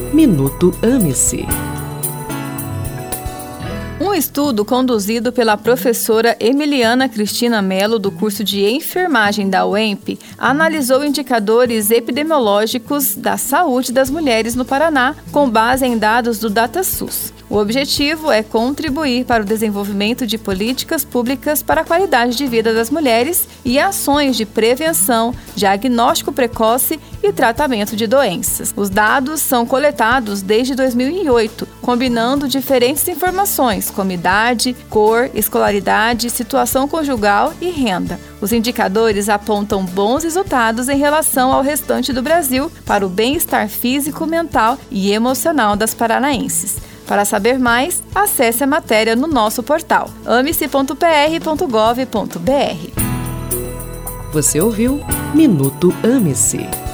Minuto Ame-se. Um estudo conduzido pela professora Emiliana Cristina Mello, do curso de enfermagem da UEMP, analisou indicadores epidemiológicos da saúde das mulheres no Paraná, com base em dados do DataSUS. O objetivo é contribuir para o desenvolvimento de políticas públicas para a qualidade de vida das mulheres e ações de prevenção, diagnóstico precoce e tratamento de doenças. Os dados são coletados desde 2008, combinando diferentes informações como idade, cor, escolaridade, situação conjugal e renda. Os indicadores apontam bons resultados em relação ao restante do Brasil para o bem-estar físico, mental e emocional das paranaenses. Para saber mais, acesse a matéria no nosso portal amece.pr.gov.br. Você ouviu Minuto Ame-se.